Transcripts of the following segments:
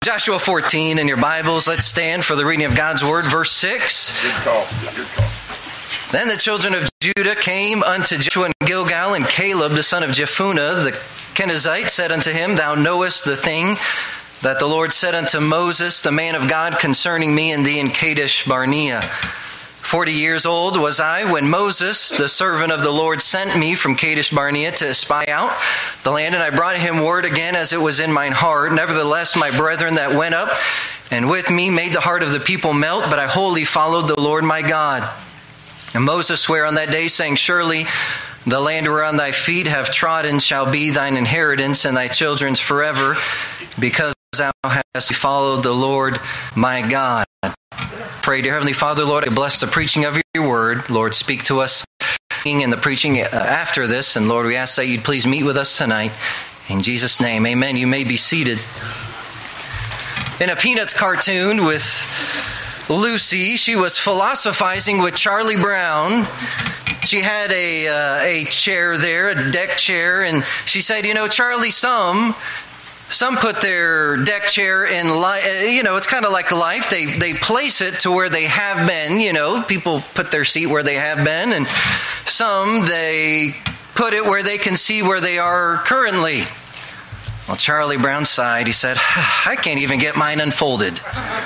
Joshua 14 in your Bibles. Let's stand for the reading of God's Word. Verse 6. Good call. Then the children of Judah came unto Joshua in Gilgal, and Caleb, the son of Jephunneh, the Kenizzite, said unto him, Thou knowest the thing that the Lord said unto Moses, the man of God, concerning me and thee in Kadesh Barnea. 40 years old was I when Moses, the servant of the Lord, sent me from Kadesh Barnea to spy out the land, and I brought him word again as it was in mine heart. Nevertheless, my brethren that went up and with me made the heart of the people melt, but I wholly followed the Lord my God. And Moses sware on that day, saying, Surely the land whereon thy feet have trodden shall be thine inheritance and thy children's forever, because thou hast followed the Lord my God. Pray, dear Heavenly Father, Lord, I bless the preaching of your word. Lord, speak to us in the preaching after this. And Lord, we ask that you'd please meet with us tonight. In Jesus' name, amen. You may be seated. In a Peanuts cartoon with Lucy, she was philosophizing with Charlie Brown. She had a chair there, a deck chair, and she said, Charlie, some put their deck chair in life, it's kind of like life. They place it to where they have been, people put their seat where they have been, and some they put it where they can see where they are currently. Well, Charlie Brown sighed. He said, I can't even get mine unfolded.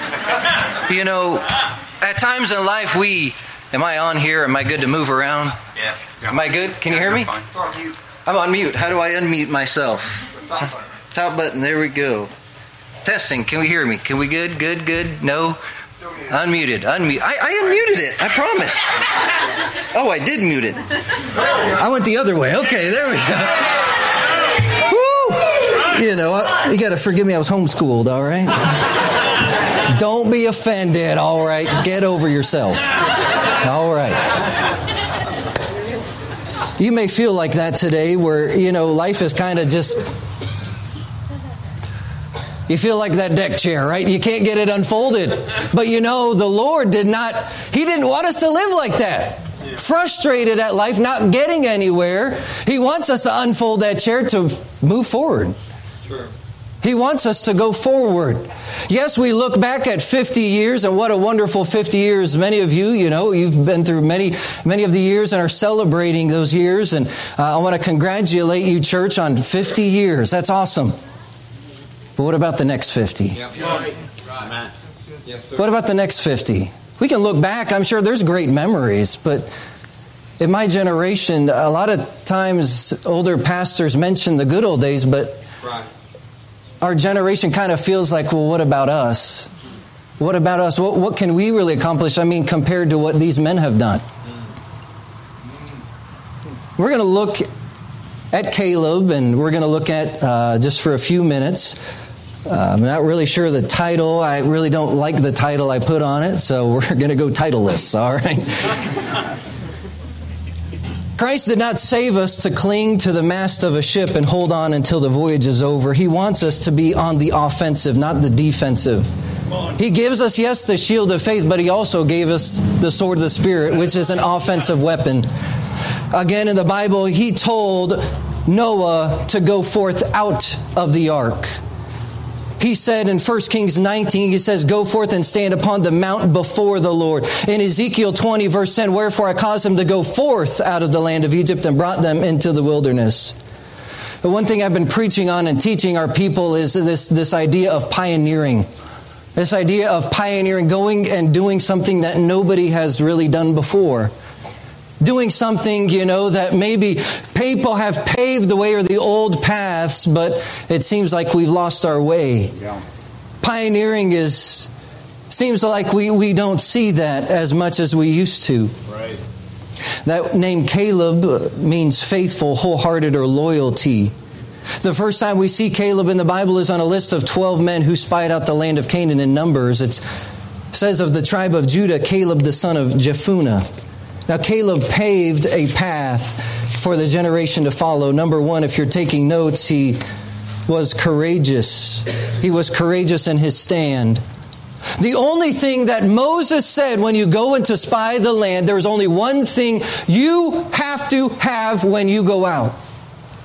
At times in life am I on here? Am I good to move around? Yeah. Am I good? Can you hear me? I'm on mute. How do I unmute myself? Top button, there we go. Testing, can we hear me? Can we good? No? Unmuted. I unmuted it, I promise. Oh, I did mute it. I went the other way. Okay, there we go. Woo! You got to forgive me, I was homeschooled, all right? Don't be offended, all right? Get over yourself. All right. You may feel like that today where, life is kind of just... You feel like that deck chair, right? You can't get it unfolded. But the Lord He didn't want us to live like that. Frustrated at life, not getting anywhere. He wants us to unfold that chair to move forward. Sure. He wants us to go forward. Yes, we look back at 50 years, and what a wonderful 50 years. Many of you, you've been through many of the years and are celebrating those years. And I want to congratulate you, church, on 50 years. That's awesome. But what about the next 50? Yeah. Right. Yes, sir. What about the next 50? We can look back. I'm sure there's great memories. But in my generation, a lot of times older pastors mention the good old days, but our generation kind of feels like, well, what about us? What about us? What can we really accomplish? Compared to what these men have done. We're going to look at Caleb, and we're going to look at, just for a few minutes, I'm not really sure the title. I really don't like the title I put on it, so we're going to go titleless, all right? Christ did not save us to cling to the mast of a ship and hold on until the voyage is over. He wants us to be on the offensive, not the defensive. He gives us, yes, the shield of faith, but He also gave us the sword of the Spirit, which is an offensive weapon. Again, in the Bible, He told Noah to go forth out of the ark. He said in 1 Kings 19, He says, Go forth and stand upon the mount before the Lord. In Ezekiel 20, verse 10, Wherefore I caused them to go forth out of the land of Egypt and brought them into the wilderness. The one thing I've been preaching on and teaching our people is this idea of pioneering. This idea of pioneering, going and doing something that nobody has really done before. Doing something, that maybe people have paved the way or the old paths, but it seems like we've lost our way. Yeah. Pioneering seems like we don't see that as much as we used to. Right. That name Caleb means faithful, wholehearted, or loyalty. The first time we see Caleb in the Bible is on a list of 12 men who spied out the land of Canaan in Numbers. It says of the tribe of Judah, Caleb the son of Jephunneh. Now, Caleb paved a path for the generation to follow. Number one, if you're taking notes, he was courageous. He was courageous in his stand. The only thing that Moses said when you go in to spy the land, there's only one thing you have to have when you go out.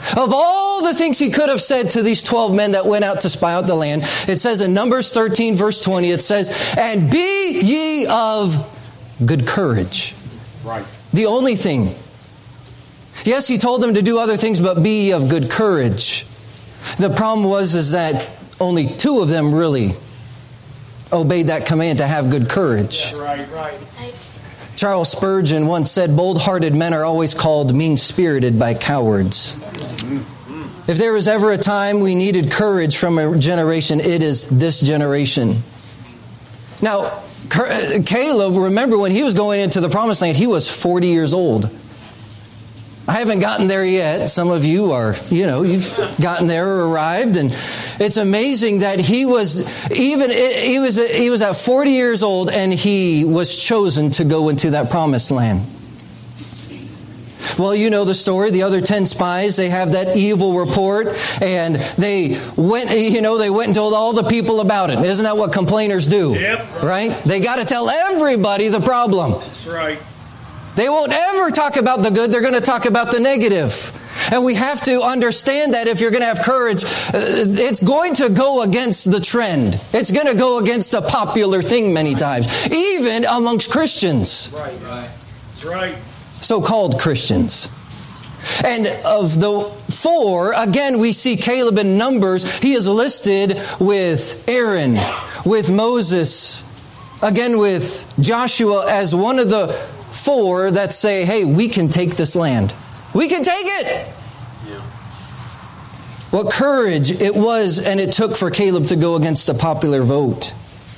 Of all the things he could have said to these 12 men that went out to spy out the land, it says in Numbers 13, verse 20, it says, and be ye of good courage. Right. The only thing. Yes, he told them to do other things, but be ye of good courage. The problem is that only 2 of them really obeyed that command to have good courage. Right. Charles Spurgeon once said, bold-hearted men are always called mean-spirited by cowards. If there was ever a time we needed courage from a generation, it is this generation. Now, Caleb, remember when he was going into the promised land, he was 40 years old. I haven't gotten there yet. Some of you are, you've gotten there or arrived. And it's amazing that he was at 40 years old and he was chosen to go into that promised land. Well, you know the story. The other 10 spies, they have that evil report and they went and told all the people about it. Isn't that what complainers do? Yep. Right? They got to tell everybody the problem. That's right. They won't ever talk about the good. They're going to talk about the negative. And we have to understand that if you're going to have courage, it's going to go against the trend. It's going to go against the popular thing many times, even amongst Christians. Right. That's right. So-called Christians. And of the 4, again, we see Caleb in Numbers. He is listed with Aaron, with Moses, again with Joshua as one of the 4 that say, hey, we can take this land. We can take it. Yeah. What courage it was and it took for Caleb to go against the popular vote.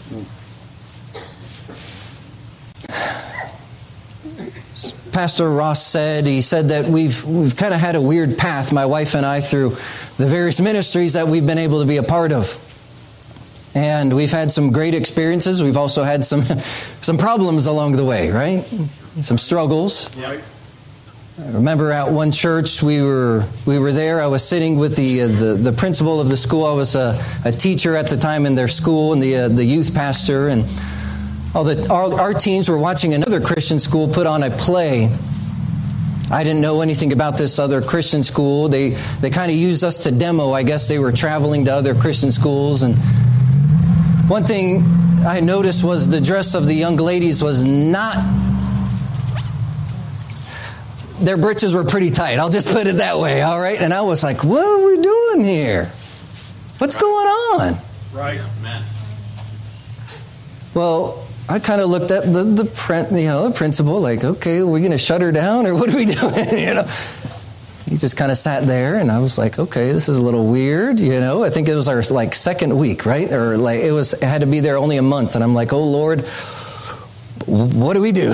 Pastor Ross said that we've kind of had a weird path, my wife and I, through the various ministries that we've been able to be a part of. And we've had some great experiences. We've also had some problems along the way, right? Some struggles. Right. I remember at one church we were there. I was sitting with the principal of the school. I was a teacher at the time in their school, and the youth pastor, and our teens were watching another Christian school put on a play. I didn't know anything about this other Christian school. They kind of used us to demo. I guess they were traveling to other Christian schools, and one thing I noticed was the dress of the young ladies was not... Their britches were pretty tight. I'll just put it that way, all right? And I was like, what are we doing here? What's going on? Right, man. Well, I kind of looked at the principal, like, okay, are we going to shut her down, or what are we doing? He just kind of sat there, and I was like, okay, this is a little weird, I think it was our second week, right? Or it had to be there only a month, and I'm like, oh Lord, what do we do?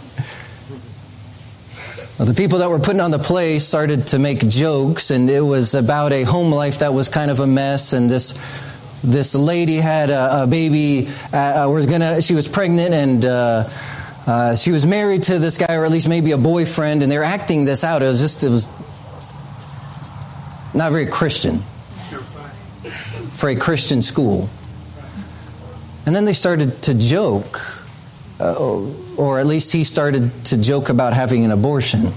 Well, the people that were putting on the play started to make jokes, and it was about a home life that was kind of a mess, and this lady had a baby, she was pregnant, and she was married to this guy, or at least maybe a boyfriend, and they were acting this out. It was not very Christian for a Christian school. And then they started to joke, or at least he started to joke about having an abortion.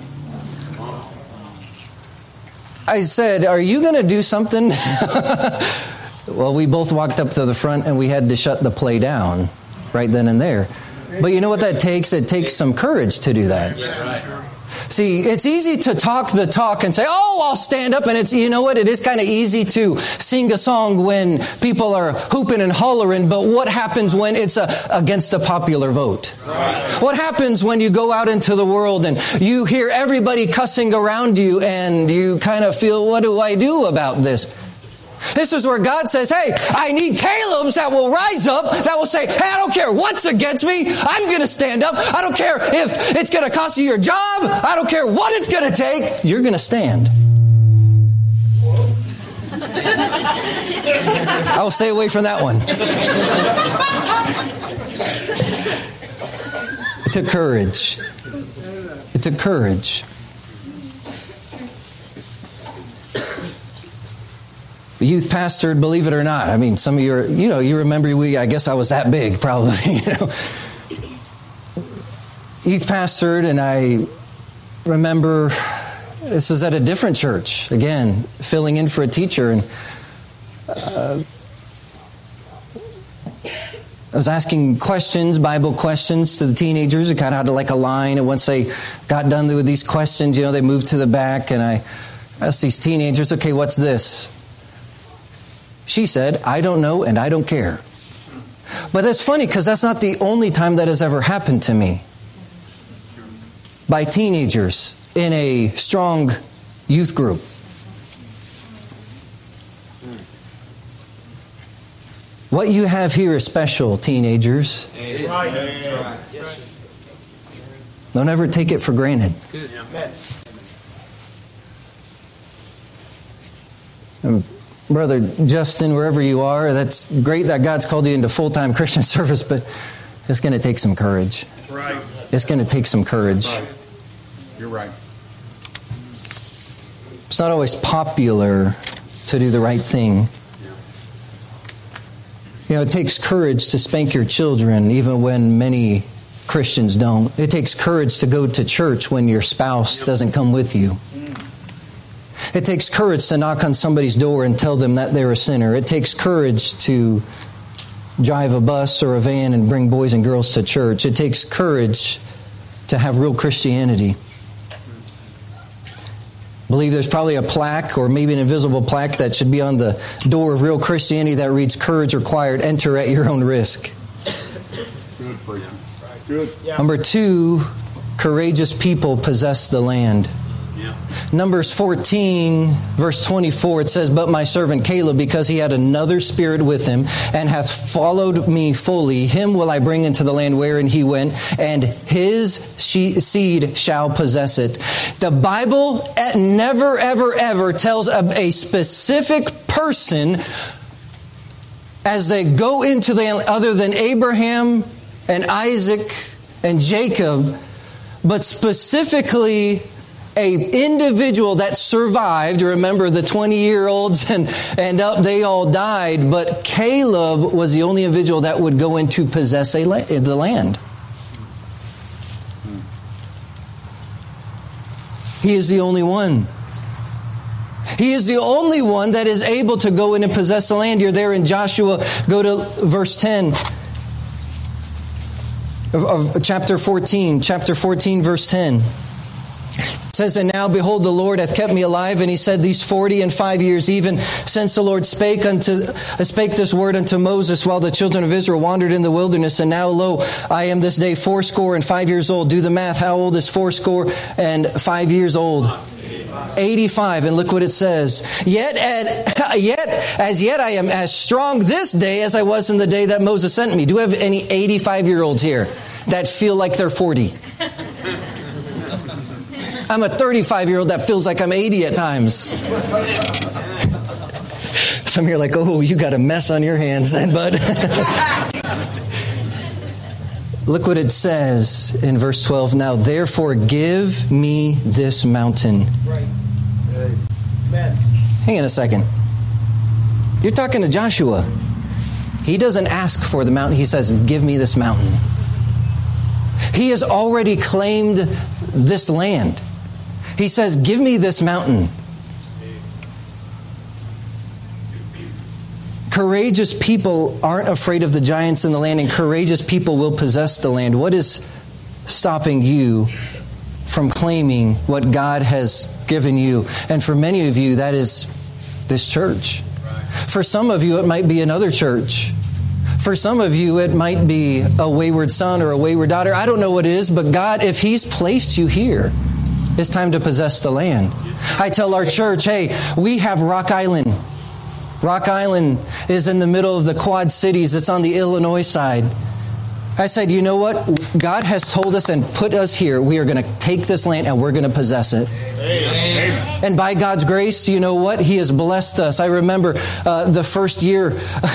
I said, are you going to do something? Well, we both walked up to the front and we had to shut the play down right then and there. But you know what that takes? It takes some courage to do that. See, it's easy to talk the talk and say, oh, I'll stand up. And it's, you know what? It is kind of easy to sing a song when people are hooping and hollering. But what happens when it's against a popular vote? Right. What happens when you go out into the world and you hear everybody cussing around you and you kind of feel, what do I do about this? This is where God says, hey, I need Calebs that will rise up, that will say, hey, I don't care what's against me. I'm going to stand up. I don't care if it's going to cost you your job. I don't care what it's going to take. You're going to stand. I will stay away from that one. It took courage. It took courage. Youth pastored, believe it or not. I mean, some of you are, you remember I guess I was that big, probably, Youth pastored, and I remember This was at a different church, again, filling in for a teacher. And I was asking questions, Bible questions to the teenagers. It kind of had like a line. And once they got done with these questions, they moved to the back. And I asked these teenagers, okay, what's this? She said, I don't know and I don't care. But that's funny because that's not the only time that has ever happened to me. By teenagers in a strong youth group. What you have here is special, teenagers. Don't ever take it for granted. Brother Justin, wherever you are, that's great that God's called you into full-time Christian service, but it's going to take some courage. It's going to take some courage. You're right. It's not always popular to do the right thing. It takes courage to spank your children, even when many Christians don't. It takes courage to go to church when your spouse doesn't come with you. It takes courage to knock on somebody's door and tell them that they're a sinner. It takes courage to drive a bus or a van and bring boys and girls to church. It takes courage to have real Christianity. I believe there's probably a plaque or maybe an invisible plaque that should be on the door of Real Christianity that reads, "Courage required, enter at your own risk." Good. Number 2, courageous people possess the land. Numbers 14, verse 24, it says, "But my servant Caleb, because he had another spirit with him, and hath followed me fully, him will I bring into the land wherein he went, and his seed shall possess it." The Bible never, ever, ever tells a specific person as they go into the land, other than Abraham and Isaac and Jacob, but specifically an individual that survived. Remember, the 20-year-olds and up, they all died. But Caleb was the only individual that would go in to possess the land. He is the only one. He is the only one that is able to go in and possess the land. You're there in Joshua. Go to verse 10 of chapter 14. Chapter 14, verse 10. It says, "And now, behold, the Lord hath kept me alive, and he said these 45 years, even since the Lord spake this word unto Moses, while the children of Israel wandered in the wilderness. And now, lo, I am this day 85 years old." Do the math. How old is 85 years old? 85. And look what it says. Yet I am as strong this day as I was in the day that Moses sent me. Do we have any 85-year-olds here that feel like they're 40? I'm a 35-year-old that feels like I'm 80 at times. Some of you are like, "Oh, you got a mess on your hands then, bud." Look what it says in verse 12. "Now therefore give me this mountain." Right. Amen. Hang on a second. You're talking to Joshua. He doesn't ask for the mountain. He says, "Give me this mountain." He has already claimed this land. He says, "Give me this mountain." Courageous people aren't afraid of the giants in the land, and courageous people will possess the land. What is stopping you from claiming what God has given you? And for many of you, that is this church. For some of you, it might be another church. For some of you, it might be a wayward son or a wayward daughter. I don't know what it is, but God, if He's placed you here, it's time to possess the land. I tell our church, hey, we have Rock Island. Rock Island is in the middle of the Quad Cities. It's on the Illinois side. I said, you know what? God has told us and put us here. We are going to take this land and we're going to possess it. Amen. And by God's grace, you know what? He has blessed us. I remember the first year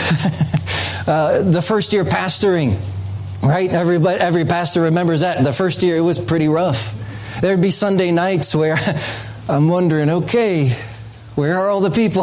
pastoring, right? Every pastor remembers that. The first year, it was pretty rough. There'd be Sunday nights where I'm wondering, okay, where are all the people?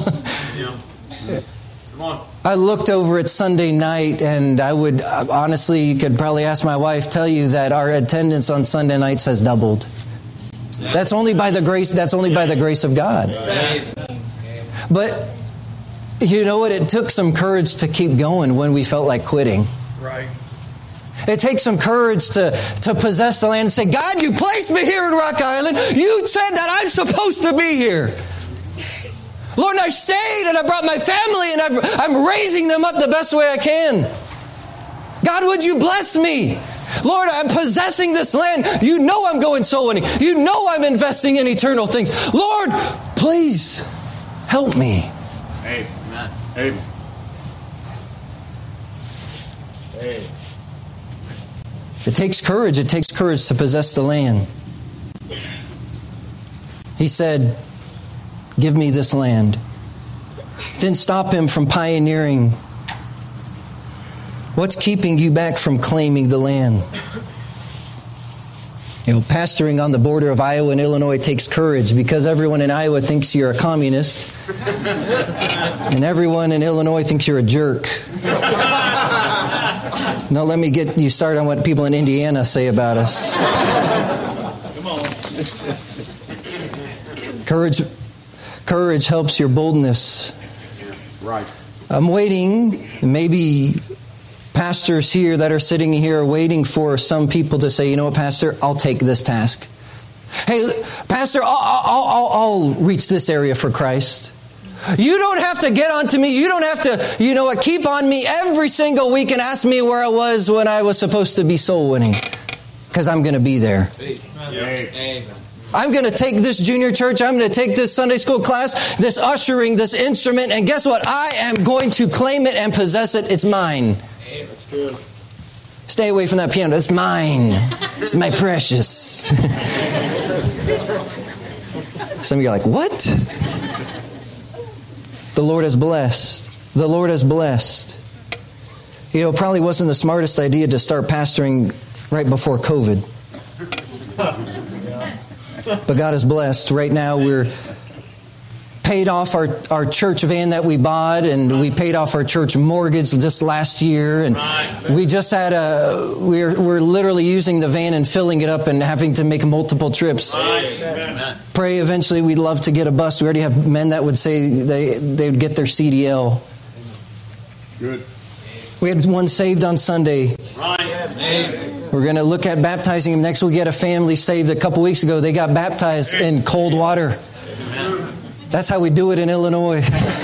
Come on. I looked over at Sunday night, and I would, honestly, you could probably ask my wife, tell you that our attendance on Sunday nights has doubled. That's only by the grace of God. But you know what? It took some courage to keep going when we felt like quitting. Right. It takes some courage to possess the land and say, God, you placed me here in Rock Island. You said that I'm supposed to be here. Lord, I've stayed and I brought my family and I'm raising them up the best way I can. God, would you bless me? Lord, I'm possessing this land. You know I'm going soul winning. You know I'm investing in eternal things. Lord, please help me. Amen. Amen. It takes courage. It takes courage to possess the land. He said, give me this land. It didn't stop him from pioneering. What's keeping you back from claiming the land? You know, pastoring on the border of Iowa and Illinois takes courage because everyone in Iowa thinks you're a communist. And everyone in Illinois thinks you're a jerk. Now let me get you started on what people in Indiana say about us. Come on. Courage helps your boldness. Right. I'm waiting, maybe pastors here that are sitting here are waiting for some people to say, you know what, Pastor, I'll take this task. Hey, Pastor, I'll reach this area for Christ. You don't have to get onto me. You don't have to, keep on me every single week and ask me where I was when I was supposed to be soul winning. Because I'm going to be there. Amen. I'm going to take this junior church. I'm going to take this Sunday school class, this ushering, this instrument. And guess what? I am going to claim it and possess it. It's mine. That's good. Stay away from that piano. It's mine. It's my precious. Some of you are like, what? The Lord has blessed. The Lord has blessed. You know, it probably wasn't the smartest idea to start pastoring right before COVID. But God is blessed. Right now we're paid off our church van that we bought, and we paid off our church mortgage just last year. And we just had we're literally using the van and filling it up and having to make multiple trips. Pray eventually we'd love to get a bus. We already have men that would say they would get their CDL. Good. We had one saved on Sunday. We're going to look at baptizing him next week. We had a family saved a couple weeks ago. They got baptized in cold water. That's how we do it in Illinois.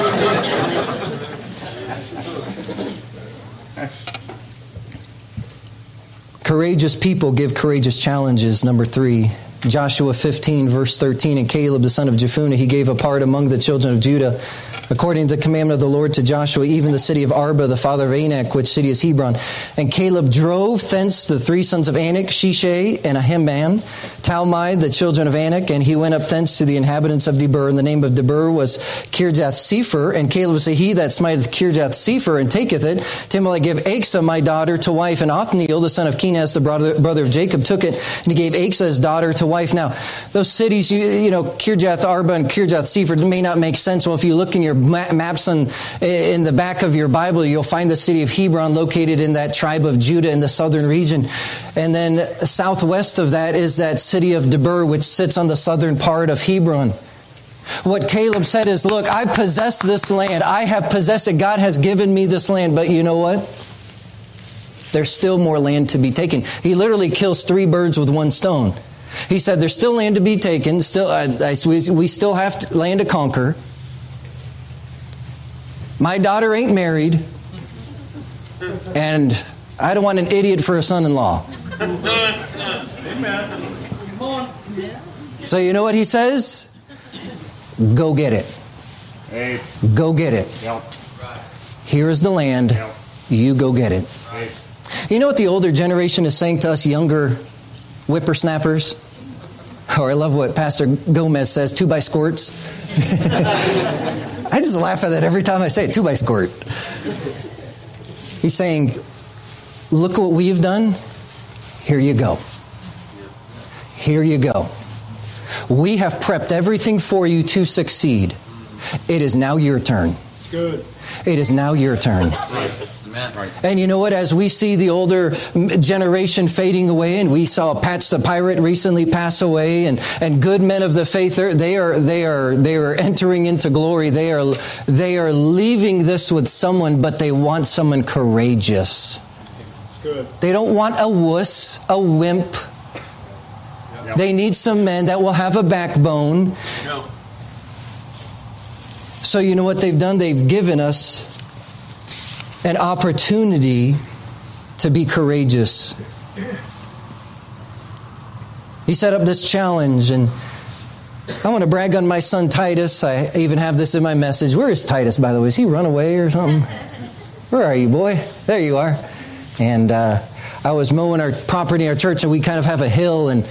Courageous people give courageous challenges. Number 3. Joshua 15, verse 13, and Caleb, the son of Jephunneh, he gave a part among the children of Judah, according to the commandment of the Lord to Joshua, even the city of Arba, the father of Anak, which city is Hebron. And Caleb drove thence the 3 sons of Anak, Shishai and Ahiman, Talmai, the children of Anak, and he went up thence to the inhabitants of Debir. And the name of Debir was Kirjath-Sepher. And Caleb said, he that smiteth Kirjath-Sepher and taketh it, to him will I give Achsah my daughter to wife. And Othniel, the son of Kenaz, the brother of Jacob, took it, and he gave Achsah his daughter to wife. Now, those cities, Kirjath Arba and Kirjath-Sepher may not make sense. Well, if you look in your maps in the back of your Bible, you'll find the city of Hebron located in that tribe of Judah in the southern region. And then southwest of that is that city of Debir, which sits on the southern part of Hebron. What Caleb said is, look, I possess this land. I have possessed it. God has given me this land. But you know what? There's still more land to be taken. He literally kills 3 birds with 1 stone. He said, there's still land to be taken. We still have land to conquer. My daughter ain't married. And I don't want an idiot for a son-in-law. Amen. Come on. So you know what he says? Go get it. Hey. Go get it. Yep. Here is the land. Yep. You go get it. Hey. You know what the older generation is saying to us younger whippersnappers? Or I love what Pastor Gomez says, 2x-squirts. I just laugh at that every time I say it, 2x-squirt. He's saying, look what we've done. Here you go. Here you go. We have prepped everything for you to succeed. It is now your turn. Good. It is now your turn. Right. And you know what? As we see the older generation fading away, and we saw Patch the Pirate recently pass away, and good men of the faith, they are entering into glory. They are leaving this with someone, but they want someone courageous. That's good. They don't want a wuss, a wimp. Yep. They need some men that will have a backbone. No. So you know what they've done? They've given us an opportunity to be courageous. He set up this challenge, and I want to brag on my son Titus. I even have this in my message. Where is Titus, by the way? Has he run away or something? Where are you, boy? There you are. And I was mowing our property, our church, and we kind of have a hill, and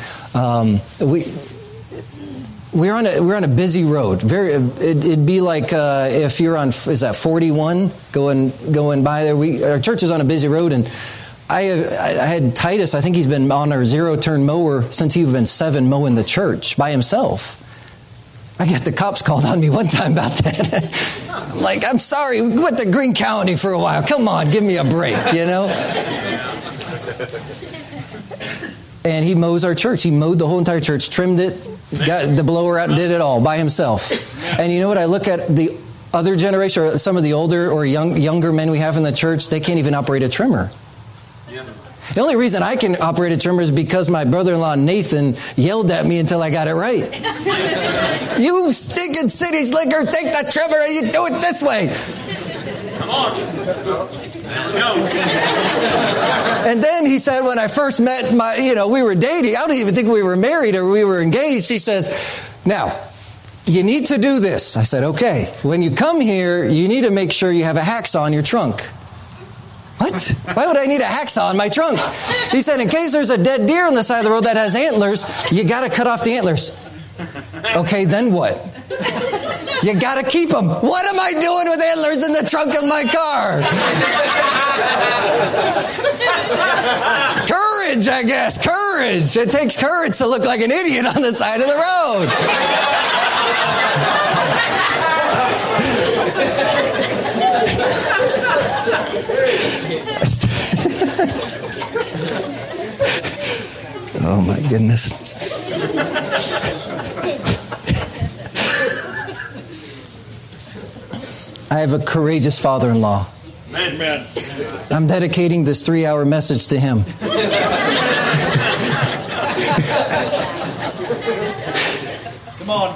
we're on a busy road. It'd be like if you're on, is that 41 going by there? Our church is on a busy road, and I had Titus. I think he's been on our zero-turn mower since he's been 7 mowing the church by himself. I got the cops called on me one time about that. Like, I'm sorry, we went to Greene County for a while. Come on, give me a break, you know? And he mows our church. He mowed the whole entire church, trimmed it, got the blower out, and did it all by himself. And you know what? I look at the other generation, or some of the older or younger men we have in the church, they can't even operate a trimmer. The only reason I can operate a trimmer is because my brother-in-law Nathan yelled at me until I got it right. You stinking city slicker, take the trimmer and you do it this way. Come on. Let's go. And then he said, when I first met we were dating. I don't even think we were married or we were engaged. He says, now, you need to do this. I said, okay. When you come here, you need to make sure you have a hacksaw in your trunk. What? Why would I need a hacksaw in my trunk? He said, in case there's a dead deer on the side of the road that has antlers, you got to cut off the antlers. Okay, then what? You got to keep them. What am I doing with antlers in the trunk of my car? Courage, I guess. Courage. It takes courage to look like an idiot on the side of the road. Oh my goodness. I have a courageous father-in-law. Amen. I'm dedicating this 3-hour message to him. Come on.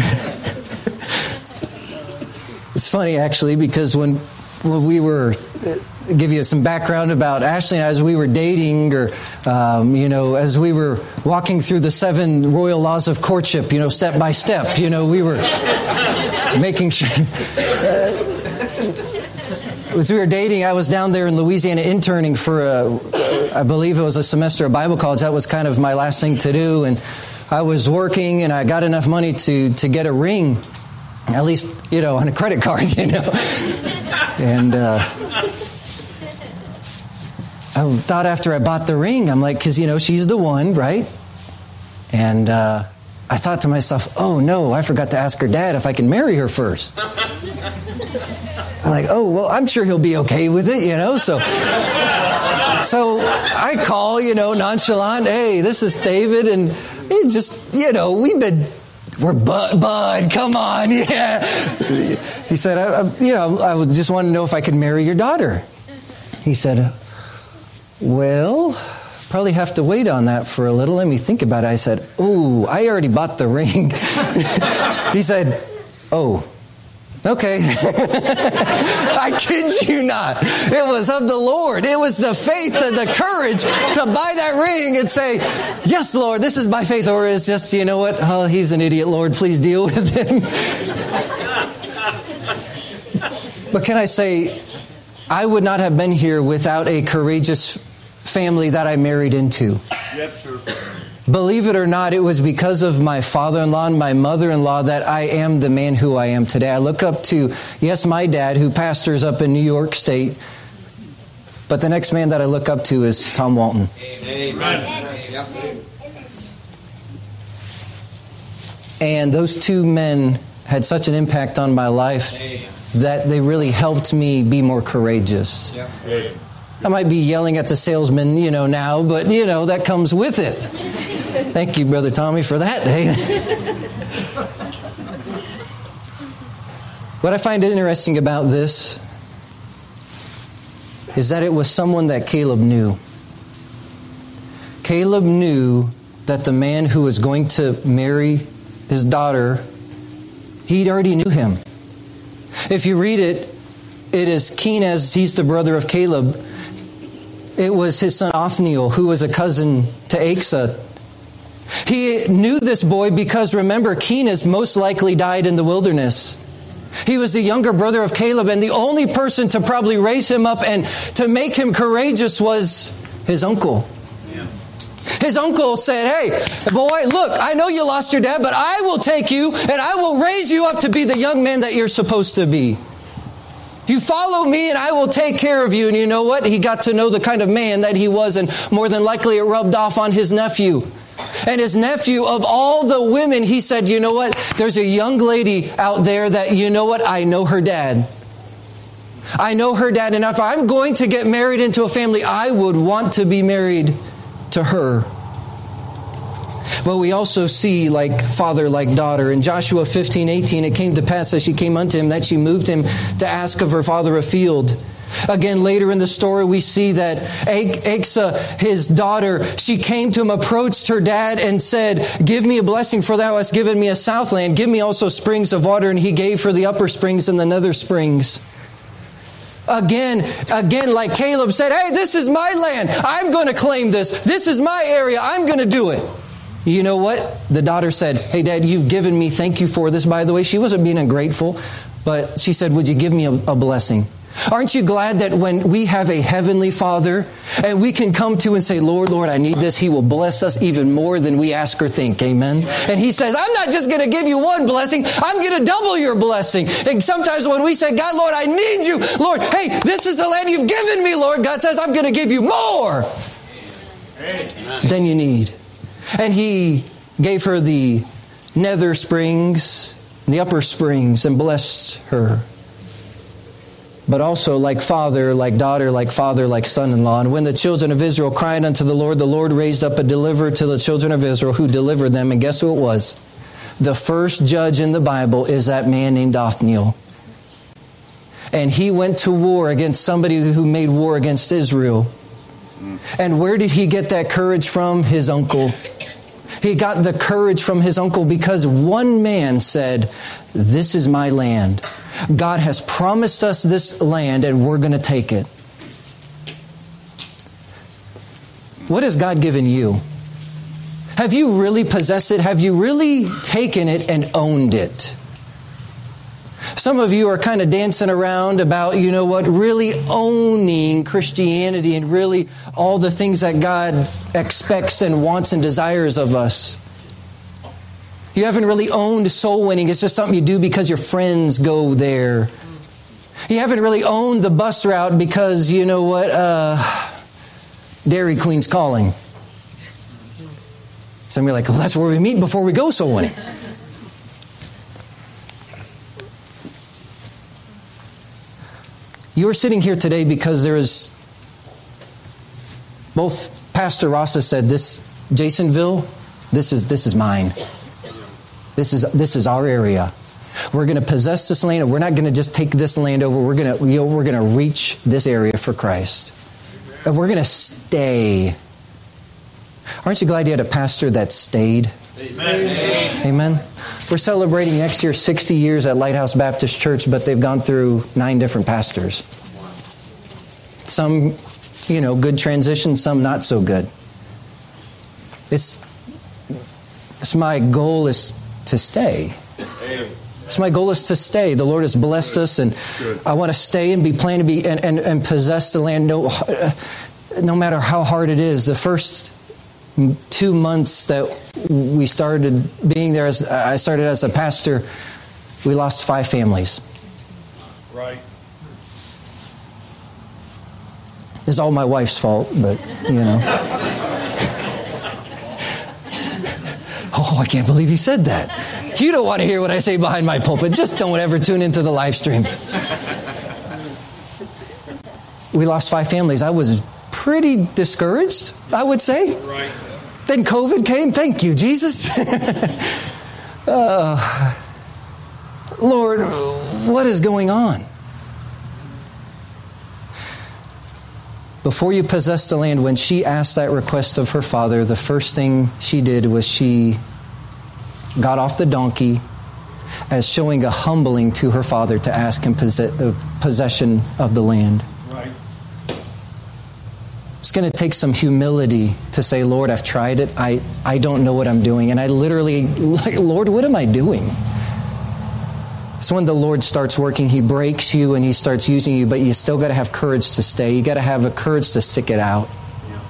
It's funny, actually, because when we were, give you some background about Ashley and I, as we were dating, or, as we were walking through the 7 royal laws of courtship, step by step, we were making sure. As we were dating, I was down there in Louisiana interning for I believe it was a semester of Bible college. That was kind of my last thing to do. And I was working, and I got enough money to get a ring, at least, on a credit card, And I thought after I bought the ring, I'm like, because, she's the one, right? And I thought to myself, oh, no, I forgot to ask her dad if I can marry her first. I'm like, oh, well, I'm sure he'll be okay with it, So I call, nonchalant, hey, this is David, and it just, we're bud, come on, yeah. He said, I just want to know if I could marry your daughter. He said, well, probably have to wait on that for a little. Let me think about it. I said, oh, I already bought the ring. He said, oh, okay. I kid you not. It was of the Lord. It was the faith and the courage to buy that ring and say, yes, Lord, this is by faith. Or it's just, you know what? Oh, he's an idiot, Lord. Please deal with him. But can I say, I would not have been here without a courageous family that I married into. Yep, sure. Believe it or not, it was because of my father-in-law and my mother-in-law that I am the man who I am today. I look up to, yes, my dad, who pastors up in New York State, but the next man that I look up to is Tom Walton. Amen. Yep. And those 2 men had such an impact on my life that they really helped me be more courageous. Yeah. I might be yelling at the salesman, now, but, that comes with it. Thank you, Brother Tommy, for that. Hey. What I find interesting about this is that it was someone that Caleb knew. Caleb knew that the man who was going to marry his daughter, he already knew him. If you read it, it is Kenaz, he's the brother of Caleb. It was his son Othniel, who was a cousin to Asa. He knew this boy because, remember, Kenaz most likely died in the wilderness. He was the younger brother of Caleb, and the only person to probably raise him up and to make him courageous was his uncle. His uncle said, hey, boy, look, I know you lost your dad, but I will take you and I will raise you up to be the young man that you're supposed to be. You follow me and I will take care of you. And you know what? He got to know the kind of man that he was, and more than likely it rubbed off on his nephew. And his nephew, of all the women, he said, you know what? There's a young lady out there that, you know what? I know her dad. I know her dad. And if I'm going to get married into a family, I would want to be married to her. But we also see like father, like daughter. In Joshua 15:18, it came to pass as she came unto him that she moved him to ask of her father a field. Again, later in the story, we see that Asa, his daughter, she came to him, approached her dad and said, give me a blessing, for thou hast given me a southland. Give me also springs of water. And he gave her the upper springs and the nether springs. Again, like Caleb said, hey, this is my land. I'm going to claim this. This is my area. I'm going to do it. You know what? The daughter said, hey, Dad, you've given me, thank you for this, by the way. She wasn't being ungrateful, but she said, would you give me a blessing? Aren't you glad that when we have a heavenly Father and we can come to and say, Lord, I need this, He will bless us even more than we ask or think. Amen. And He says, I'm not just going to give you one blessing. I'm going to double your blessing. And sometimes when we say, God, Lord, I need you. Lord, hey, this is the land you've given me, Lord. God says, I'm going to give you more than you need. And He gave her the nether springs, the upper springs, and blessed her. But also like father, like daughter, like father, like son-in-law. And when the children of Israel cried unto the Lord raised up a deliverer to the children of Israel who delivered them. And guess who it was? The first judge in the Bible is that man named Othniel. And he went to war against somebody who made war against Israel. And where did he get that courage from? His uncle. He got the courage from his uncle because one man said, this is my land. God has promised us this land and we're going to take it. What has God given you? Have you really possessed it? Have you really taken it and owned it? Some of you are kind of dancing around about, really owning Christianity and really all the things that God expects and wants and desires of us. You haven't really owned soul winning. It's just something you do because your friends go there. You haven't really owned the bus route because, Dairy Queen's calling. Some of you are like, well, that's where we meet before we go soul winning. You're sitting here today because there is, both Pastor Rossa said, this, Jasonville, this is mine. This is our area. We're going to possess this land, and we're not going to just take this land over. We're going to reach this area for Christ. And we're going to stay. Aren't you glad you had a pastor that stayed? Amen. Amen. We're celebrating next year 60 years at Lighthouse Baptist Church, but they've gone through 9 different pastors. Some, good transitions, some not so good. It's my goal is to stay. So my goal is to stay. The Lord has blessed us, and I want to stay and plan to be and possess the land. No matter how hard it is. The first 2 months that we started being there, I started as a pastor, we lost 5 families. Right. This is all my wife's fault, but Oh, I can't believe you said that. You don't want to hear what I say behind my pulpit. Just don't ever tune into the live stream. we lost 5 families. I was pretty discouraged, I would say. Right. Then COVID came. Thank you, Jesus. Lord, what is going on? Before you possess the land, when she asked that request of her father, the first thing she did was she got off the donkey as showing a humbling to her father to ask him possession of the land. Right. It's going to take some humility to say, Lord, I've tried it. I don't know what I'm doing. And I literally, Lord, what am I doing? So when the Lord starts working, He breaks you and He starts using you, but you still got to have courage to stay. You got to have a courage to stick it out.